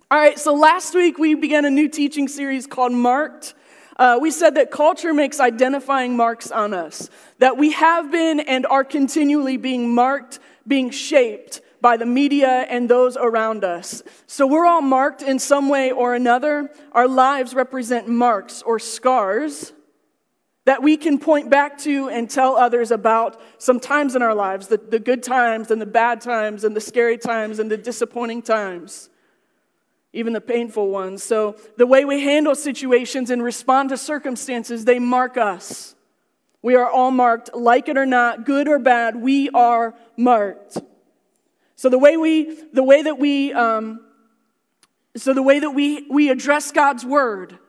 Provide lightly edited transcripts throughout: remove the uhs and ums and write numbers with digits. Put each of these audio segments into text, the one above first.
All right, so last week we began a new teaching series called Marked. We said that culture makes identifying marks on us, that we have been and are continually being marked, being shaped by the media and those around us. So we're all marked in some way or another. Our lives represent marks or scars that we can point back to and tell others about some times in our lives, the good times and the bad times and the scary times and the disappointing times, even the painful ones. So the way we handle situations and respond to circumstances, they mark us. We are all marked, like it or not, good or bad, we are marked. So the way that we address God's word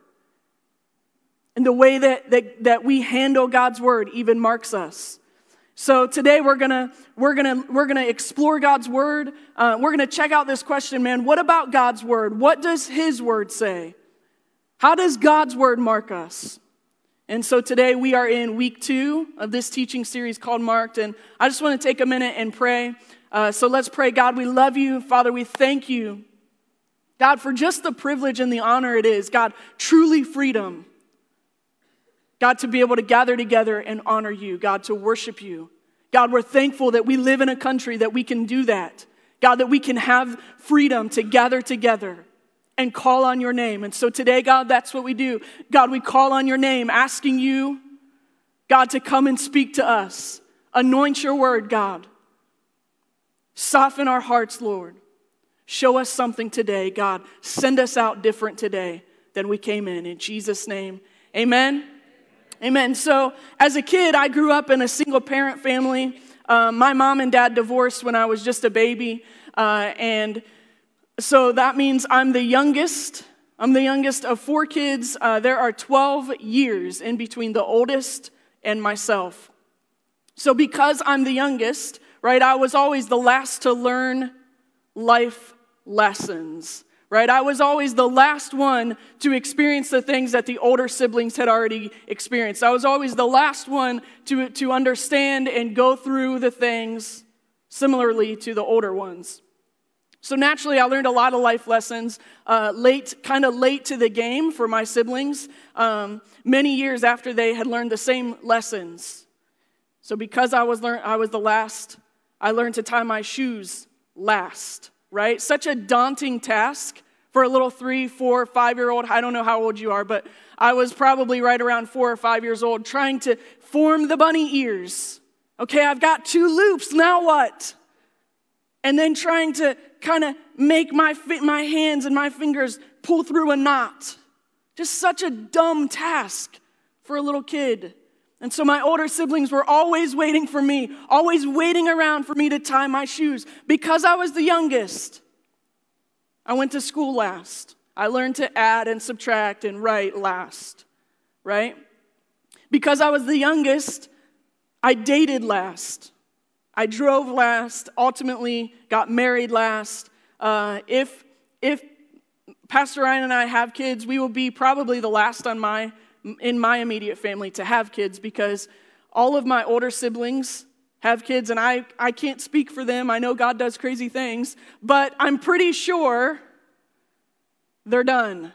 and the way that we handle God's word even marks us. So today we're gonna explore God's word. We're gonna check out this question, man. What about God's word? What does His word say? How does God's word mark us? And so today we are in week 2 of this teaching series called Marked, and I just want to take a minute and pray. So let's pray. God, we love you. Father, we thank you, God, for just the privilege and the honor it is, God, truly freedom. God, to be able to gather together and honor you, God, to worship you. God, we're thankful that we live in a country that we can do that. God, that we can have freedom to gather together and call on your name. And so today, God, that's what we do. God, we call on your name, asking you, God, to come and speak to us. Anoint your word, God. Soften our hearts, Lord. Show us something today, God. Send us out different today than we came in. In Jesus' name, amen. Amen. So as a kid, I grew up in a single-parent family. My mom and dad divorced when I was just a baby. And so that means I'm the youngest. I'm the youngest of 4 kids. There are 12 years in between the oldest and myself. So because I'm the youngest, right, I was always the last to learn life lessons. Right? I was always the last one to experience the things that the older siblings had already experienced. I was always the last one to understand and go through the things similarly to the older ones. So naturally, I learned a lot of life lessons late to the game for my siblings, many years after they had learned the same lessons. So because I was the last, I learned to tie my shoes last. Right? Such a daunting task for a little 3, 4, 5-year-old. I don't know how old you are, but I was probably right around 4 or 5 years old trying to form the bunny ears. Okay, I've got 2 loops, now what? And then trying to kind of make my hands and my fingers pull through a knot. Just such a dumb task for a little kid. And so my older siblings were always waiting for me, always waiting around for me to tie my shoes. Because I was the youngest, I went to school last. I learned to add and subtract and write last, right? Because I was the youngest, I dated last. I drove last, ultimately got married last. If Pastor Ryan and I have kids, we will be probably the last in my immediate family to have kids, because all of my older siblings have kids, and I can't speak for them. I know God does crazy things, but I'm pretty sure they're done.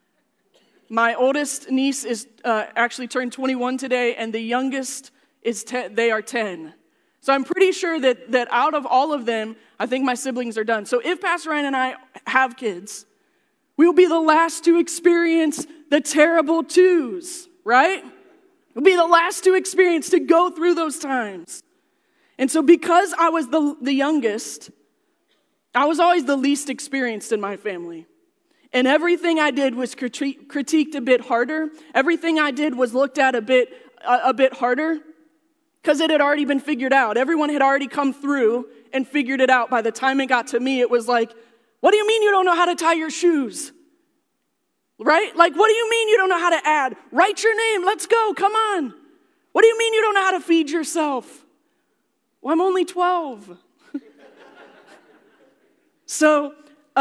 My oldest niece is actually turned 21 today, and the youngest they are 10. So I'm pretty sure that out of all of them, I think my siblings are done. So if Pastor Ryan and I have kids, we will be the last to experience the terrible twos, right? We'll be the last to experience, to go through those times. And so because I was the youngest, I was always the least experienced in my family. And everything I did was critiqued a bit harder. Everything I did was looked at a bit harder, because it had already been figured out. Everyone had already come through and figured it out. By the time it got to me, it was like, what do you mean you don't know how to tie your shoes? Right? Like, what do you mean you don't know how to add? Write your name. Let's go. Come on. What do you mean you don't know how to feed yourself? Well, I'm only 12. So,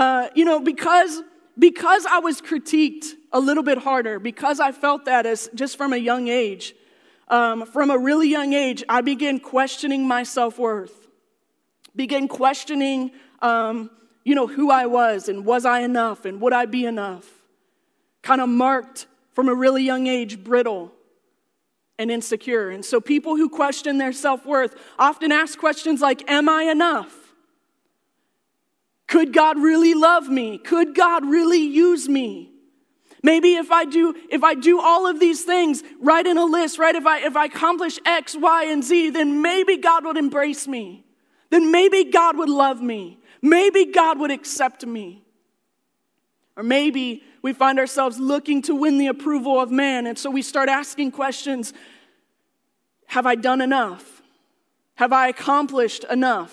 because I was critiqued a little bit harder, because I felt that as just from a young age, from a really young age, I began questioning my self-worth. Began questioning who I was I enough, and would I be enough? Kind of marked from a really young age, brittle and insecure. And so people who question their self-worth often ask questions like, am I enough? Could God really love me? Could God really use me? Maybe if I do all of these things, write in a list, right? If I accomplish X, Y, and Z, then maybe God would embrace me. Then maybe God would love me. Maybe God would accept me. Or maybe we find ourselves looking to win the approval of man, and so we start asking questions. Have I done enough? Have I accomplished enough?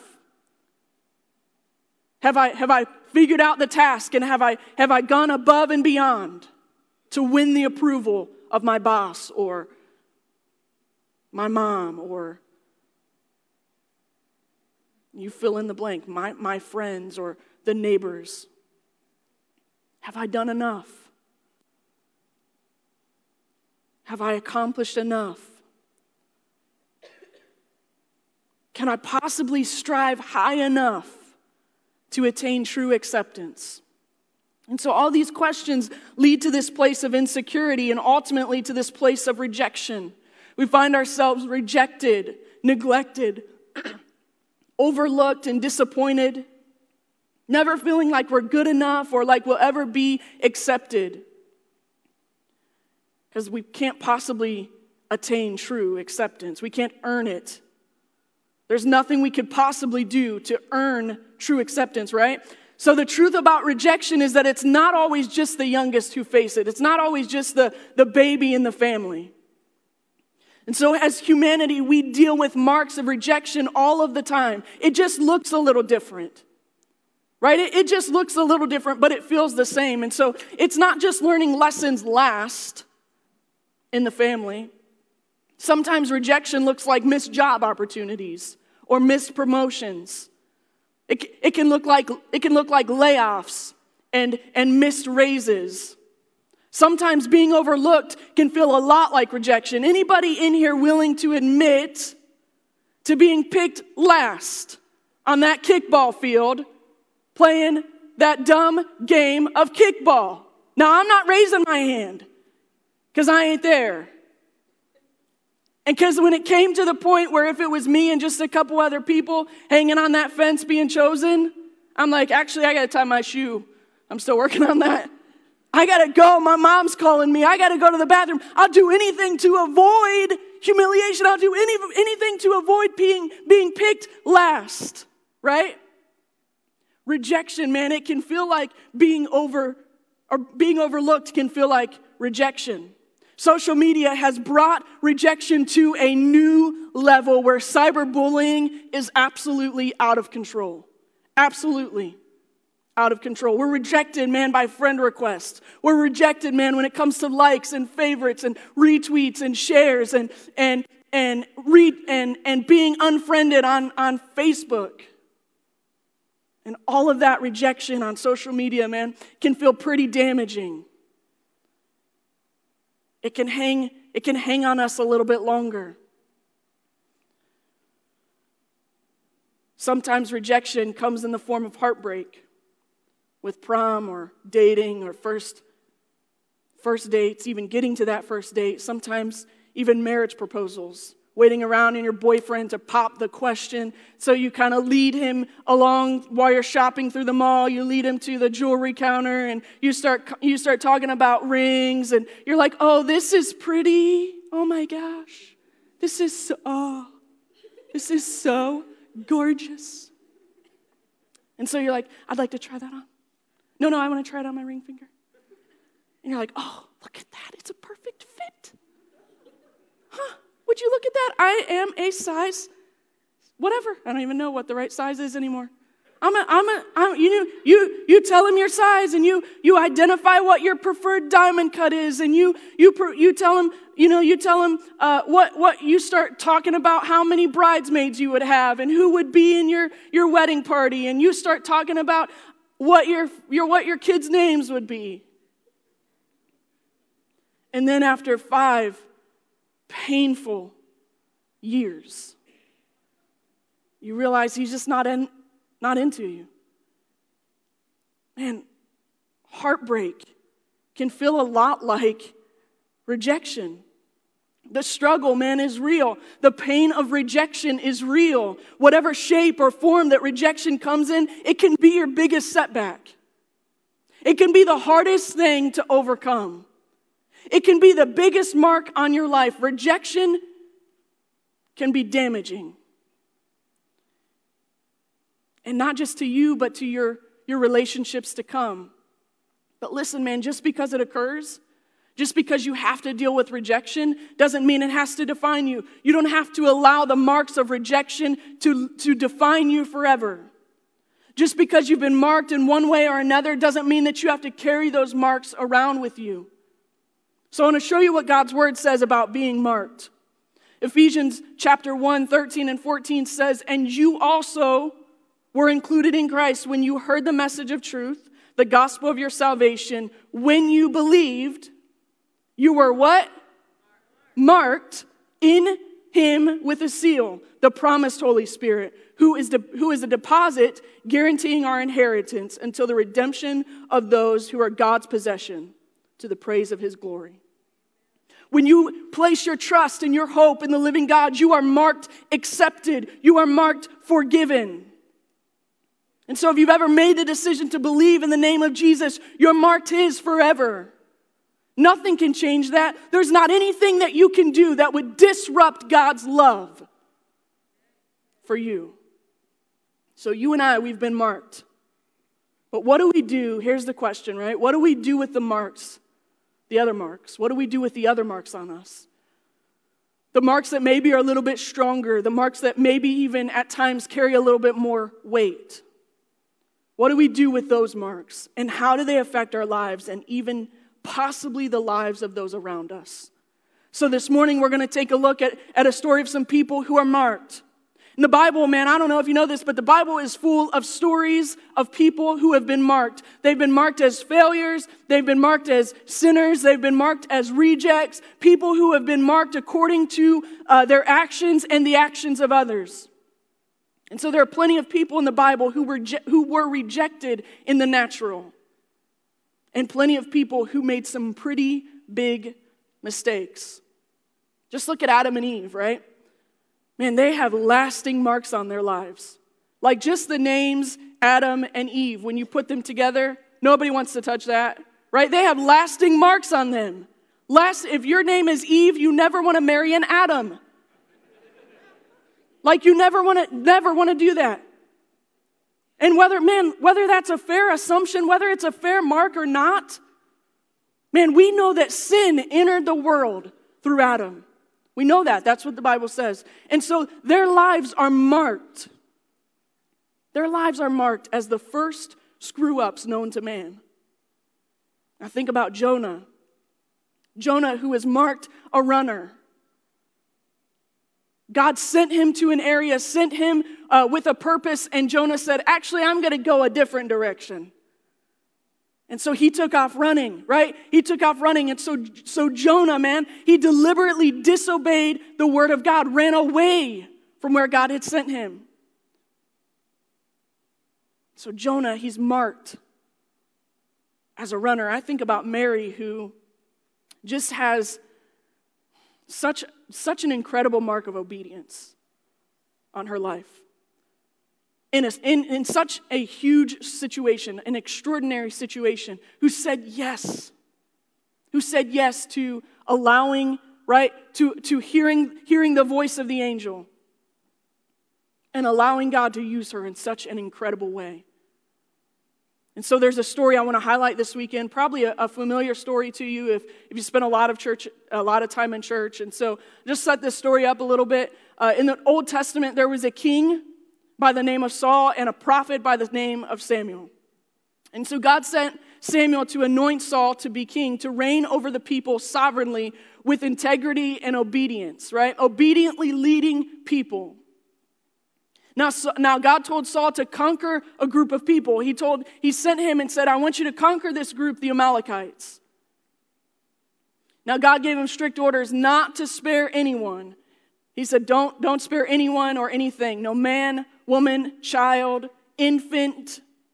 Have I figured out the task, and have I gone above and beyond to win the approval of my boss or my mom, or you fill in the blank, my friends or the neighbors? Have I done enough? Have I accomplished enough? Can I possibly strive high enough to attain true acceptance? And so all these questions lead to this place of insecurity and ultimately to this place of rejection. We find ourselves rejected, neglected, overlooked, and disappointed, never feeling like we're good enough or like we'll ever be accepted, because we can't possibly attain true acceptance. We can't earn it. There's nothing we could possibly do to earn true acceptance, right? So the truth about rejection is that it's not always just the youngest who face it. It's not always just the baby in the family. And so as humanity, we deal with marks of rejection all of the time. It just looks a little different, right? It just looks a little different, but it feels the same. And so it's not just learning lessons last in the family. Sometimes rejection looks like missed job opportunities or missed promotions. It can look like layoffs and missed raises. Sometimes being overlooked can feel a lot like rejection. Anybody in here willing to admit to being picked last on that kickball field playing that dumb game of kickball? Now, I'm not raising my hand because I ain't there. And because when it came to the point where if it was me and just a couple other people hanging on that fence being chosen, I'm like, actually, I got to tie my shoe. I'm still working on that. I got to go. My mom's calling me. I got to go to the bathroom. I'll do anything to avoid humiliation. I'll do anything to avoid being picked last, right? Rejection, man, it can feel like being overlooked can feel like rejection. Social media has brought rejection to a new level where cyberbullying is absolutely out of control. Absolutely out of control. We're rejected, man, by friend requests. We're rejected, man, when it comes to likes and favorites and retweets and shares and being unfriended on Facebook. And all of that rejection on social media, man, can feel pretty damaging. It can hang on us a little bit longer. Sometimes rejection comes in the form of heartbreak with prom or dating or first dates, even getting to that first date. Sometimes even marriage proposals, waiting around on your boyfriend to pop the question. So you kind of lead him along while you're shopping through the mall. You lead him to the jewelry counter and you start talking about rings and you're like, oh, this is pretty. Oh my gosh. This is so gorgeous. And so you're like, I'd like to try that on. No, I want to try it on my ring finger. And you're like, oh, look at that. It's a perfect fit. Huh. Would you look at that? I am a size, whatever. I don't even know what the right size is anymore. You tell him your size and you identify what your preferred diamond cut is and you tell him what you start talking about how many bridesmaids you would have and who would be in your wedding party and you start talking about what your kids' names would be. And then after 5 painful years, you realize he's just not into you. man, heartbreak can feel a lot like rejection. The struggle, man, is real. The pain of rejection is real. Whatever shape or form that rejection comes in, it can be your biggest setback. It can be the hardest thing to overcome. It can be the biggest mark on your life. Rejection can be damaging. And not just to you, but to your relationships to come. But listen, man, just because it occurs, just because you have to deal with rejection, doesn't mean it has to define you. You don't have to allow the marks of rejection to define you forever. Just because you've been marked in one way or another doesn't mean that you have to carry those marks around with you. So I want to show you what God's word says about being marked. Ephesians chapter 1, 13 and 14 says, "And you also were included in Christ when you heard the message of truth, the gospel of your salvation. When you believed, you were" what? Marked in him with a seal, the promised Holy Spirit, who is a deposit guaranteeing our inheritance until the redemption of those who are God's possession, to the praise of his glory. When you place your trust and your hope in the living God, you are marked accepted. You are marked forgiven. And so if you've ever made the decision to believe in the name of Jesus, you're marked his forever. Nothing can change that. There's not anything that you can do that would disrupt God's love for you. So you and I, we've been marked. But what do we do? Here's the question, right? What do we do with the marks? The other marks. What do we do with the other marks on us? The marks that maybe are a little bit stronger. The marks that maybe even at times carry a little bit more weight. What do we do with those marks? And how do they affect our lives and even possibly the lives of those around us? So this morning we're going to take a look at a story of some people who are marked. In the Bible, man, I don't know if you know this, but the Bible is full of stories of people who have been marked. They've been marked as failures. They've been marked as sinners. They've been marked as rejects. People who have been marked according to their actions and the actions of others. And so there are plenty of people in the Bible who were rejected in the natural. And plenty of people who made some pretty big mistakes. Just look at Adam and Eve, right? Man, they have lasting marks on their lives. Like just the names Adam and Eve, when you put them together, nobody wants to touch that, right? They have lasting marks on them. If your name is Eve, you never want to marry an Adam. Like you never want to do that. And whether that's a fair assumption, whether it's a fair mark or not, man, we know that sin entered the world through Adam. We know that. That's what the Bible says. And so their lives are marked. Their lives are marked as the first screw-ups known to man. Now think about Jonah. Jonah, who is marked a runner. God sent him to an area, sent him with a purpose, and Jonah said, actually, I'm going to go a different direction. And so he took off running, right? He took off running. And so Jonah, man, he deliberately disobeyed the word of God, ran away from where God had sent him. So Jonah, he's marked as a runner. I think about Mary, who just has such an incredible mark of obedience on her life. In such a huge situation, an extraordinary situation, who said yes to allowing, right, to hearing the voice of the angel and allowing God to use her in such an incredible way. And so there's a story I want to highlight this weekend, probably a familiar story to you if you spent a lot of time in church. And so just set this story up a little bit. In the Old Testament, there was a king by the name of Saul and a prophet by the name of Samuel. And so God sent Samuel to anoint Saul to be king, to reign over the people sovereignly with integrity and obedience, right? Obediently leading people. Now God told Saul to conquer a group of people. He sent him and said, I want you to conquer this group, the Amalekites. Now God gave him strict orders not to spare anyone. He said, don't spare anyone or anything. No man, woman, child, infant,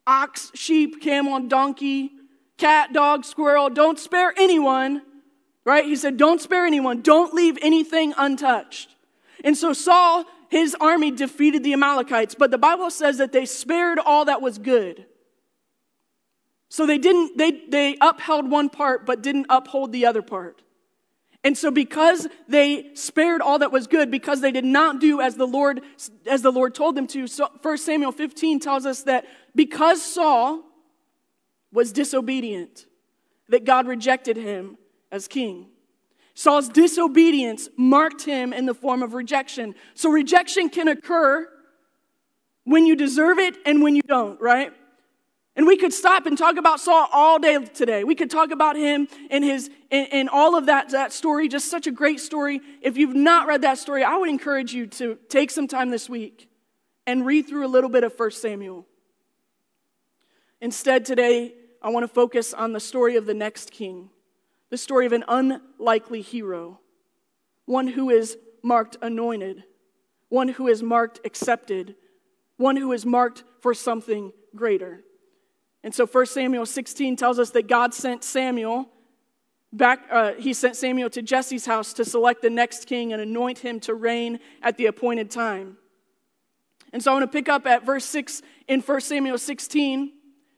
ox, sheep, camel, donkey, cat, dog, squirrel. Don't spare anyone, right? He said, don't spare anyone. Don't leave anything untouched. And so Saul, his army defeated the Amalekites, but the Bible says that they spared all that was good. So they upheld one part, but didn't uphold the other part. And so because they spared all that was good, because they did not do as the Lord told them to, so 1 Samuel 15 tells us that because Saul was disobedient, that God rejected him as king. Saul's disobedience marked him in the form of rejection. So rejection can occur when you deserve it and when you don't, right? And we could stop and talk about Saul all day today. We could talk about him and all of that story, just such a great story. If you've not read that story, I would encourage you to take some time this week and read through a little bit of 1 Samuel. Instead, today, I want to focus on the story of the next king, the story of an unlikely hero, one who is marked anointed, one who is marked accepted, one who is marked for something greater. And so 1 Samuel 16 tells us that God sent Samuel he sent Samuel to Jesse's house to select the next king and anoint him to reign at the appointed time. And so I want to pick up at verse 6 in 1 Samuel 16.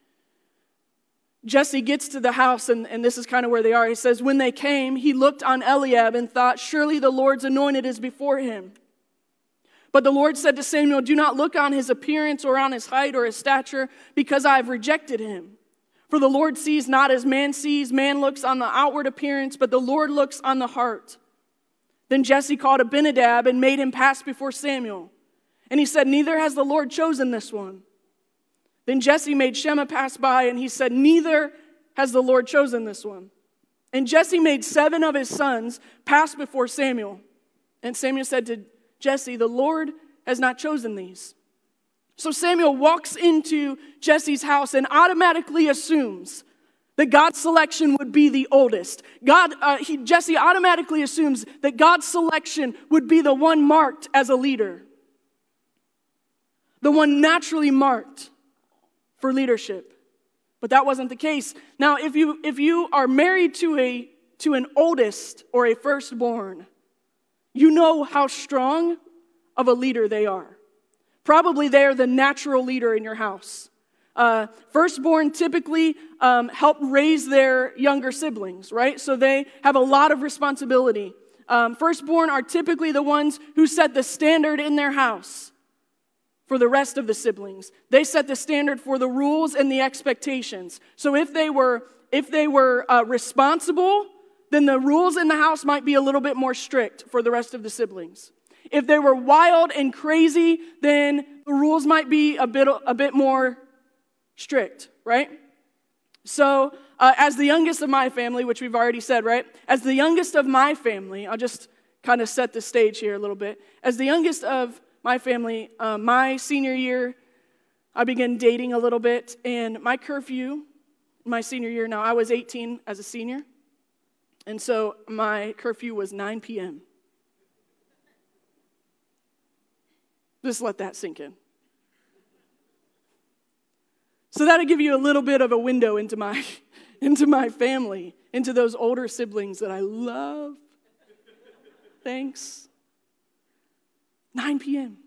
Jesse gets to the house, and this is kind of where they are. He says, when they came, he looked on Eliab and thought, surely the Lord's anointed is before him. But the Lord said to Samuel, do not look on his appearance or on his height or his stature, because I have rejected him. For the Lord sees not as man sees. Man looks on the outward appearance, but the Lord looks on the heart. Then Jesse called Abinadab and made him pass before Samuel. And he said, neither has the Lord chosen this one. Then Jesse made Shema pass by, and he said, neither has the Lord chosen this one. And Jesse made 7 of his sons pass before Samuel. And Samuel said to Jesse, the Lord has not chosen these. So Samuel walks into Jesse's house and automatically assumes that God's selection would be the oldest. Jesse automatically assumes that God's selection would be the one marked as a leader, the one naturally marked for leadership. But that wasn't the case. Now, if you are married to an oldest or a firstborn, you know how strong of a leader they are. Probably they are the natural leader in your house. Firstborn typically help raise their younger siblings, right? So they have a lot of responsibility. Firstborn are typically the ones who set the standard in their house for the rest of the siblings. They set the standard for the rules and the expectations. So if they were responsible, then the rules in the house might be a little bit more strict for the rest of the siblings. If they were wild and crazy, then the rules might be a bit more strict, right? So as the youngest of my family, which we've already said, right? As the youngest of my family, I'll just kind of set the stage here a little bit. As the youngest of my family, my senior year, I began dating a little bit, and my curfew, my senior year, now I was 18 as a senior, and so my curfew was 9 p.m. Just let that sink in. So that'll give you a little bit of a window into my family, into those older siblings that I love. Thanks. 9 p.m.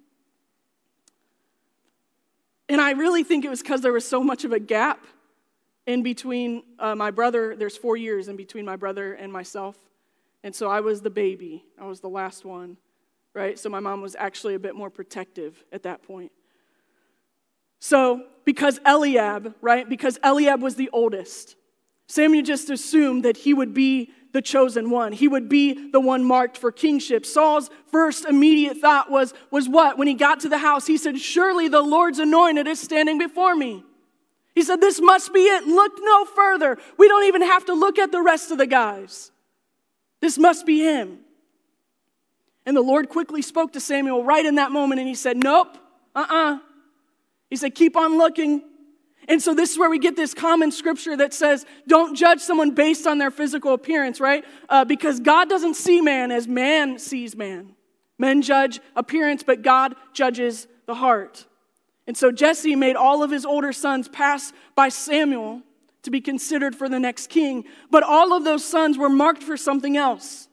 And I really think it was because there was so much of a gap in between my brother. There's 4 years in between my brother and myself. And so I was the baby. I was the last one, right? So my mom was actually a bit more protective at that point. So because Eliab was the oldest, Samuel just assumed that he would be the chosen one. He would be the one marked for kingship. Saul's first immediate thought was what? When he got to the house, he said, surely the Lord's anointed is standing before me. He said, this must be it. Look no further. We don't even have to look at the rest of the guys. This must be him. And the Lord quickly spoke to Samuel right in that moment, and he said, nope, He said, keep on looking. And so this is where we get this common scripture that says, don't judge someone based on their physical appearance, right? Because God doesn't see man as man sees man. Men judge appearance, but God judges the heart. And so Jesse made all of his older sons pass by Samuel to be considered for the next king. But all of those sons were marked for something else.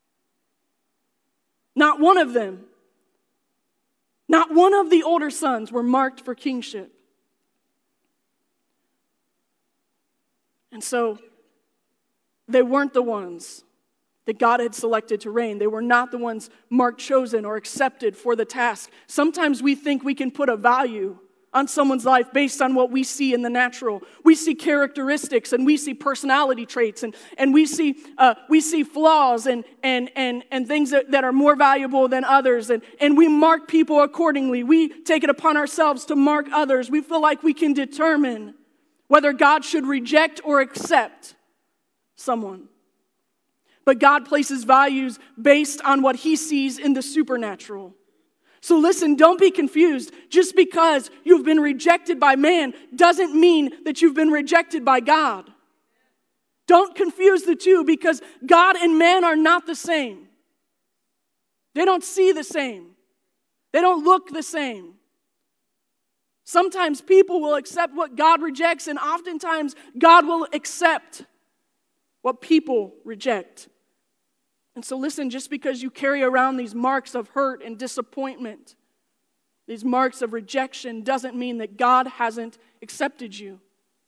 Not one of them, not one of the older sons were marked for kingship. And so they weren't the ones that God had selected to reign. They were not the ones marked, chosen, or accepted for the task. Sometimes we think we can put a value on someone's life based on what we see in the natural. We see characteristics and we see personality traits and we see flaws and things that are more valuable than others. And we mark people accordingly. We take it upon ourselves to mark others. We feel like we can determine whether God should reject or accept someone. But God places values based on what he sees in the supernatural. So listen, don't be confused. Just because you've been rejected by man doesn't mean that you've been rejected by God. Don't confuse the two, because God and man are not the same. They don't see the same. They don't look the same. Sometimes people will accept what God rejects, and oftentimes God will accept what people reject. And so listen, just because you carry around these marks of hurt and disappointment, these marks of rejection, doesn't mean that God hasn't accepted you.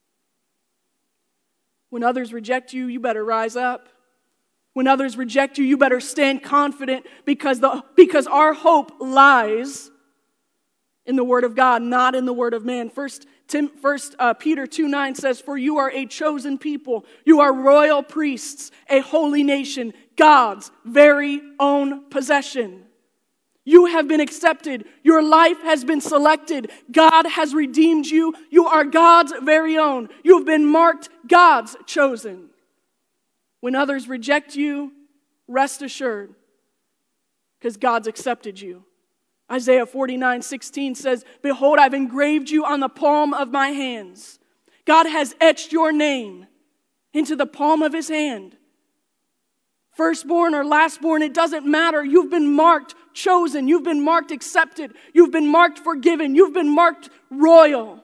When others reject you, you better rise up. When others reject you, you better stand confident, because our hope lies in the Word of God, not in the word of man. First Peter 2:9 says, "For you are a chosen people, you are royal priests, a holy nation, God's very own possession." You have been accepted. Your life has been selected. God has redeemed you. You are God's very own. You have been marked God's chosen. When others reject you, rest assured, because God's accepted you. Isaiah 49:16 says, "Behold, I've engraved you on the palm of my hands." God has etched your name into the palm of his hand. Firstborn or lastborn, it doesn't matter. You've been marked chosen. You've been marked accepted. You've been marked forgiven. You've been marked royal.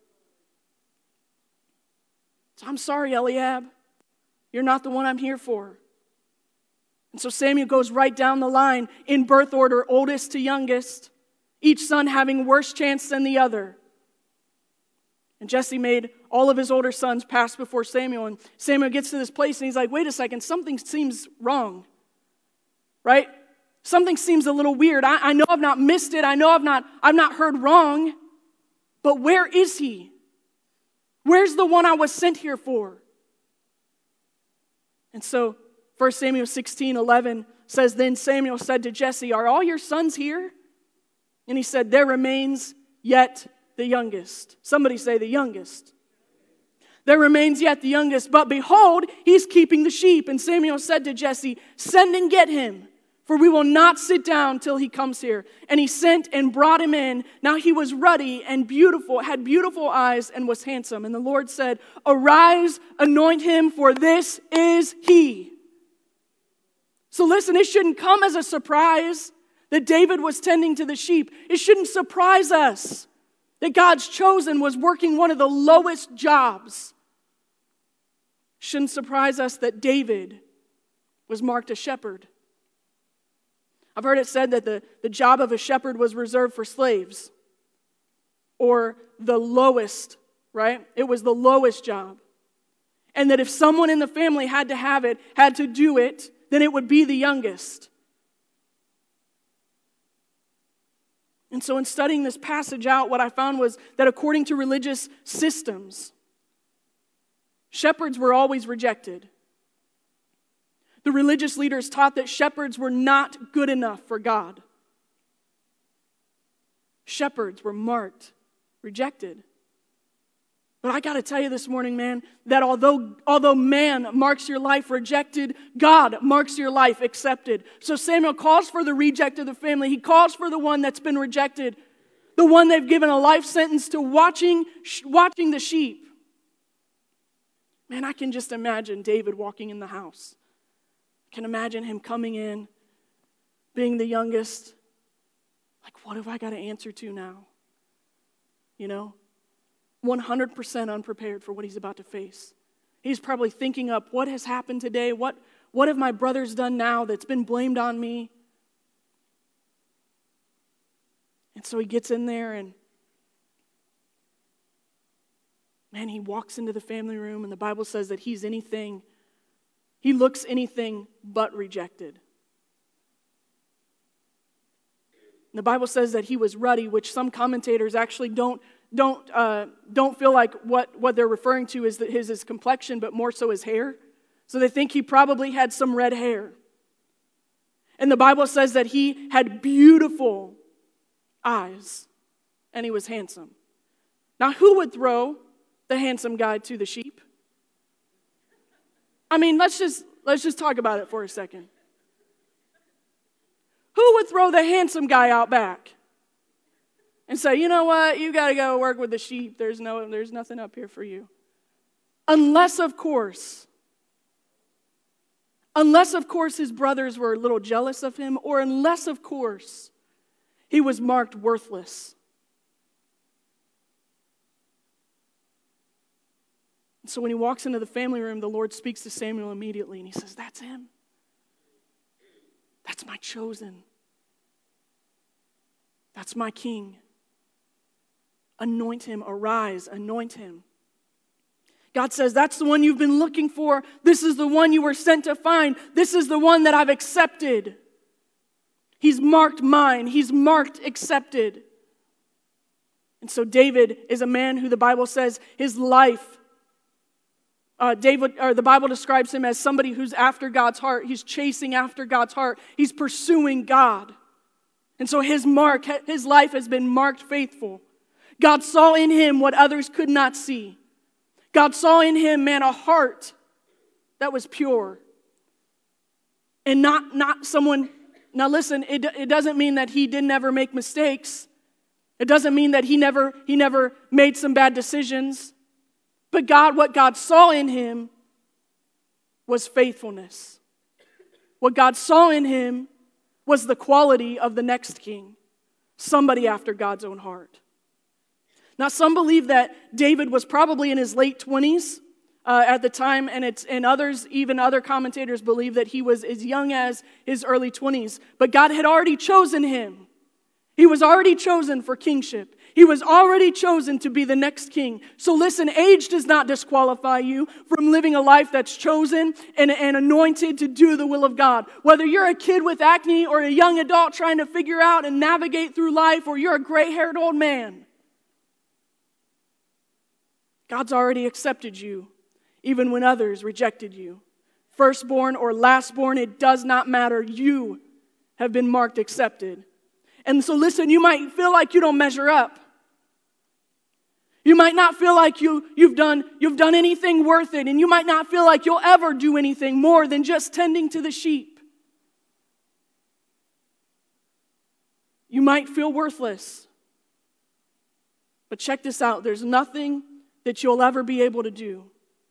So I'm sorry, Eliab. You're not the one I'm here for. And so Samuel goes right down the line in birth order, oldest to youngest, each son having worse chance than the other. And Jesse made all of his older sons pass before Samuel. And Samuel gets to this place and he's like, wait a second, something seems wrong. Right? Something seems a little weird. I know I've not missed it. I know I've not heard wrong. But where is he? Where's the one I was sent here for? And so 1 Samuel 16:11 says, "Then Samuel said to Jesse, 'Are all your sons here?' And he said, 'There remains yet the youngest.'" Somebody say the youngest. "There remains yet the youngest, but behold, he's keeping the sheep.' And Samuel said to Jesse, 'Send and get him, for we will not sit down till he comes here.' And he sent and brought him in. Now he was ruddy and beautiful, had beautiful eyes, and was handsome. And the Lord said, 'Arise, anoint him, for this is he.'" So listen, it shouldn't come as a surprise that David was tending to the sheep. It shouldn't surprise us that God's chosen was working one of the lowest jobs. It shouldn't surprise us that David was marked a shepherd. I've heard it said that the job of a shepherd was reserved for slaves, or the lowest, right? It was the lowest job. And that if someone in the family had to have it, had to do it, then it would be the youngest. And so in studying this passage out, what I found was that according to religious systems, shepherds were always rejected. The religious leaders taught that shepherds were not good enough for God. Shepherds were marked, rejected. But I got to tell you this morning, man, that although man marks your life rejected, God marks your life accepted. So Samuel calls for the reject of the family. He calls for the one that's been rejected, the one they've given a life sentence to watching the sheep. Man, I can just imagine David walking in the house. I can imagine him coming in, being the youngest. Like, what have I got to answer to now? 100% unprepared for what he's about to face. He's probably thinking up, what has happened today? What have my brothers done now that's been blamed on me? And so he gets in there and, man, he walks into the family room, and the Bible says that he looks anything but rejected. And the Bible says that he was ruddy, which some commentators actually don't feel like what they're referring to is his complexion, but more so his hair. So they think he probably had some red hair. And the Bible says that he had beautiful eyes, and he was handsome. Now, who would throw the handsome guy to the sheep? I mean, let's just talk about it for a second. Who would throw the handsome guy out back and say, you know what, you got to go work with the sheep. There's nothing up here for you. Unless, of course, his brothers were a little jealous of him, or unless, of course, he was marked worthless. So when he walks into the family room, the Lord speaks to Samuel immediately, and he says, that's him. That's my chosen. That's my king. Anoint him, arise, anoint him. God says, that's the one you've been looking for. This is the one you were sent to find. This is the one that I've accepted. He's marked mine. He's marked accepted. And so David is a man who the Bible says his life, the Bible describes him as somebody who's after God's heart. He's chasing after God's heart. He's pursuing God. And so his life has been marked faithful. God saw in him what others could not see. God saw in him, man, a heart that was pure. And not someone. Now listen, it doesn't mean that he didn't ever make mistakes. It doesn't mean that he never made some bad decisions. But what God saw in him was faithfulness. What God saw in him was the quality of the next king, somebody after God's own heart. Now, some believe that David was probably in his late 20s at the time, and others, even other commentators, believe that he was as young as his early 20s. But God had already chosen him. He was already chosen for kingship. He was already chosen to be the next king. So listen, age does not disqualify you from living a life that's chosen and anointed to do the will of God. Whether you're a kid with acne or a young adult trying to figure out and navigate through life, or you're a gray-haired old man, God's already accepted you, even when others rejected you. Firstborn or lastborn, it does not matter. You have been marked accepted. And so listen, you might feel like you don't measure up. You might not feel like you've done anything worth it, and you might not feel like you'll ever do anything more than just tending to the sheep. You might feel worthless. But check this out, there's nothing that you'll ever be able to do.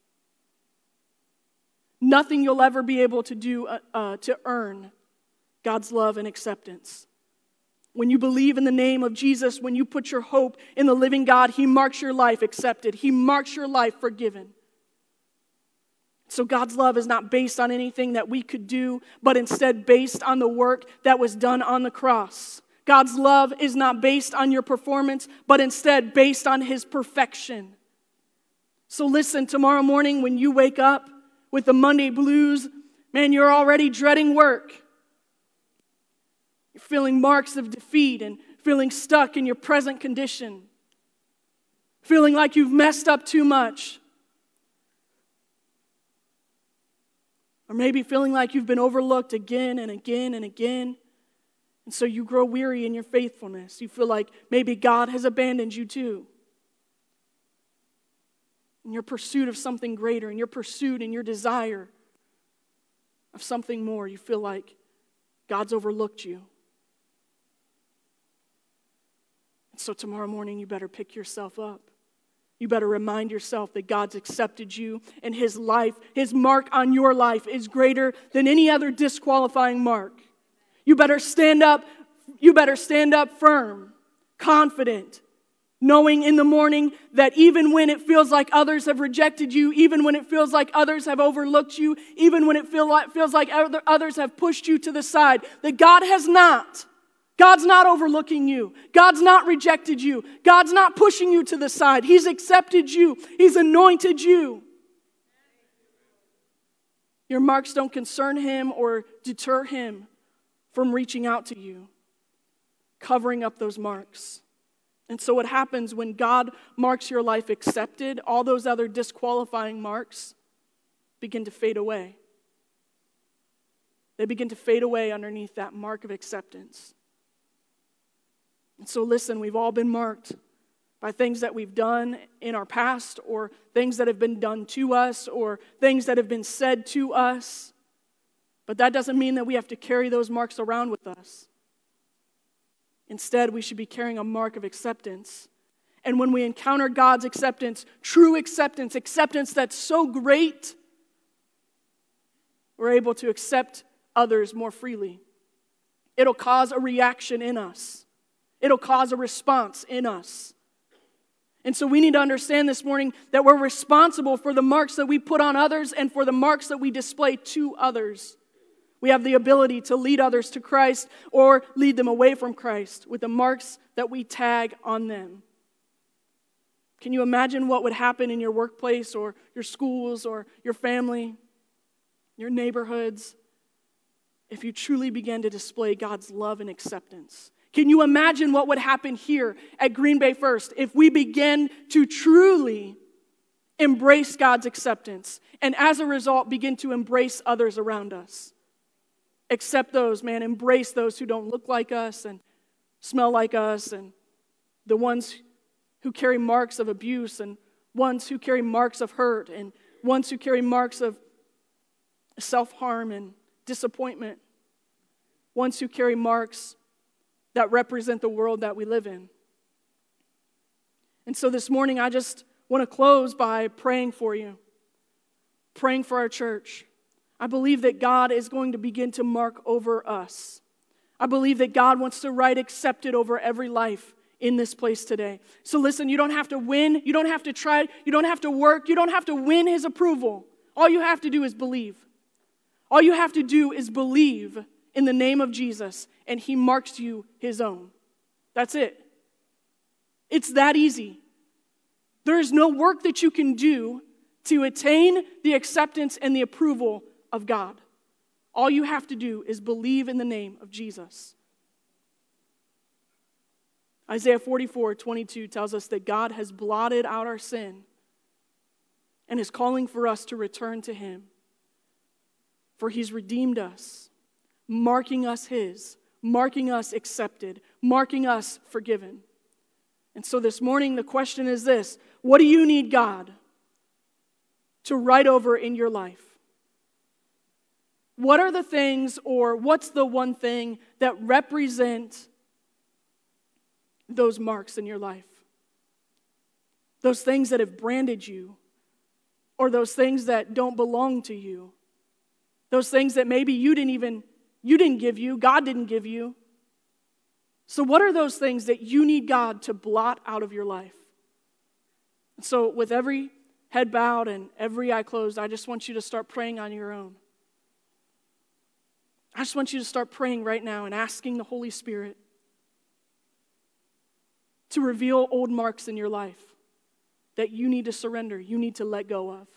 Nothing you'll ever be able to do to earn God's love and acceptance. When you believe in the name of Jesus, when you put your hope in the living God, He marks your life accepted. He marks your life forgiven. So God's love is not based on anything that we could do, but instead based on the work that was done on the cross. God's love is not based on your performance, but instead based on His perfection. So listen, tomorrow morning when you wake up with the Monday blues, man, you're already dreading work. You're feeling marks of defeat and feeling stuck in your present condition. Feeling like you've messed up too much. Or maybe feeling like you've been overlooked again and again and again. And so you grow weary in your faithfulness. You feel like maybe God has abandoned you too. In your pursuit of something greater, in your pursuit and your desire of something more, you feel like God's overlooked you. And so tomorrow morning, you better pick yourself up. You better remind yourself that God's accepted you, and His life, His mark on your life is greater than any other disqualifying mark. You better stand up firm, confident, Knowing in the morning that even when it feels like others have rejected you, even when it feels like others have overlooked you, even when it feels like others have pushed you to the side, that God has not. God's not overlooking you. God's not rejected you. God's not pushing you to the side. He's accepted you. He's anointed you. Your marks don't concern him or deter him from reaching out to you, covering up those marks. And so what happens when God marks your life accepted, all those other disqualifying marks begin to fade away. They begin to fade away underneath that mark of acceptance. And so listen, we've all been marked by things that we've done in our past, or things that have been done to us, or things that have been said to us. But that doesn't mean that we have to carry those marks around with us. Instead, we should be carrying a mark of acceptance. And when we encounter God's acceptance, true acceptance, acceptance that's so great, we're able to accept others more freely. It'll cause a reaction in us. It'll cause a response in us. And so we need to understand this morning that we're responsible for the marks that we put on others and for the marks that we display to others. We have the ability to lead others to Christ or lead them away from Christ with the marks that we tag on them. Can you imagine what would happen in your workplace or your schools or your family, your neighborhoods, if you truly began to display God's love and acceptance? Can you imagine what would happen here at Green Bay First if we began to truly embrace God's acceptance and as a result begin to embrace others around us? Accept those, man. Embrace those who don't look like us and smell like us, and the ones who carry marks of abuse, and ones who carry marks of hurt, and ones who carry marks of self-harm and disappointment, ones who carry marks that represent the world that we live in. And so this morning, I just want to close by praying for you, praying for our church. I believe that God is going to begin to mark over us. I believe that God wants to write accepted over every life in this place today. So listen, you don't have to win, you don't have to try, you don't have to work, you don't have to win his approval. All you have to do is believe. All you have to do is believe in the name of Jesus, and he marks you his own. That's it. It's that easy. There is no work that you can do to attain the acceptance and the approval of God. All you have to do is believe in the name of Jesus. Isaiah 44:22 tells us that God has blotted out our sin and is calling for us to return to him. For he's redeemed us, marking us his, marking us accepted, marking us forgiven. And so this morning the question is this: what do you need God to write over in your life? What are the things, or what's the one thing that represent those marks in your life? Those things that have branded you, or those things that don't belong to you. Those things that maybe you didn't give you, God didn't give you. So what are those things that you need God to blot out of your life? So with every head bowed and every eye closed, I just want you to start praying on your own. I just want you to start praying right now and asking the Holy Spirit to reveal old marks in your life that you need to surrender, you need to let go of.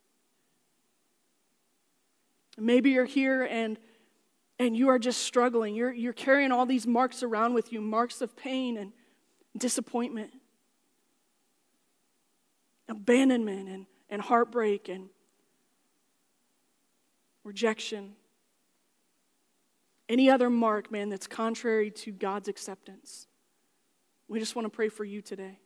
Maybe you're here and you are just struggling. You're carrying all these marks around with you, marks of pain and disappointment, abandonment and heartbreak and rejection. Any other mark, man, that's contrary to God's acceptance. We just want to pray for you today.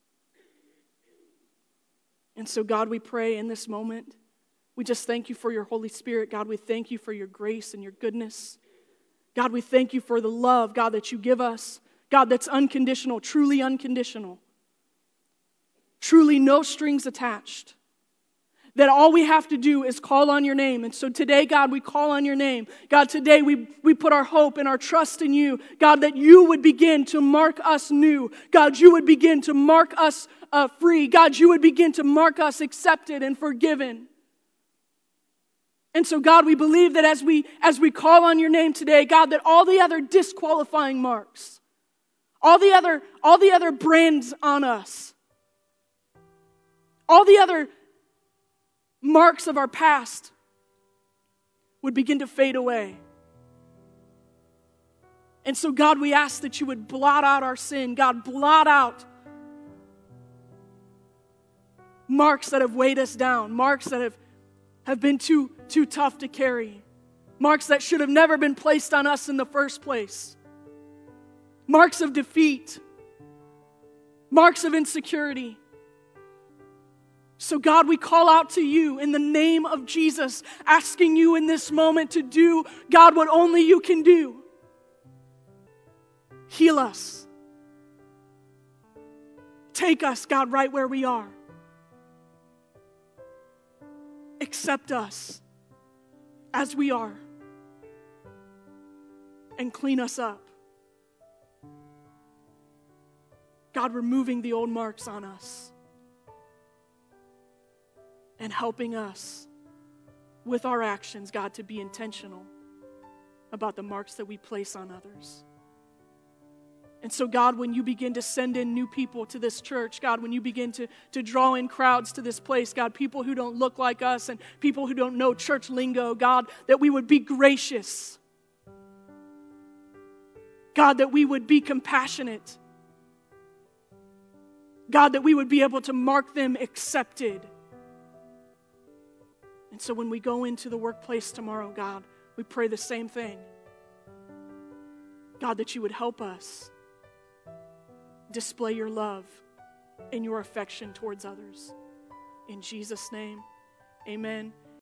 And so, God, we pray in this moment. We just thank you for your Holy Spirit. God, we thank you for your grace and your goodness. God, we thank you for the love, God, that you give us. God, that's unconditional, truly unconditional. Truly no strings attached. that all we have to do is call on your name. And so today, God, we call on your name. God, today we put our hope and our trust in you. God, that you would begin to mark us new. God, you would begin to mark us free. God, you would begin to mark us accepted and forgiven. And so, God, we believe that as we call on your name today, God, that all the other disqualifying marks, all the other brands on us, all the other marks of our past would begin to fade away. And so, God, we ask that you would blot out our sin. God, blot out marks that have weighed us down, marks that have been too tough to carry, marks that should have never been placed on us in the first place, marks of defeat, marks of insecurity. So God, we call out to you in the name of Jesus, asking you in this moment to do, God, what only you can do. Heal us. Take us, God, right where we are. Accept us as we are and clean us up. God, removing the old marks on us and helping us with our actions, God, to be intentional about the marks that we place on others. And so, God, when you begin to send in new people to this church, God, when you begin to draw in crowds to this place, God, people who don't look like us and people who don't know church lingo, God, that we would be gracious. God, that we would be compassionate. God, that we would be able to mark them accepted. And so when we go into the workplace tomorrow, God, we pray the same thing. God, that you would help us display your love and your affection towards others. In Jesus' name, amen.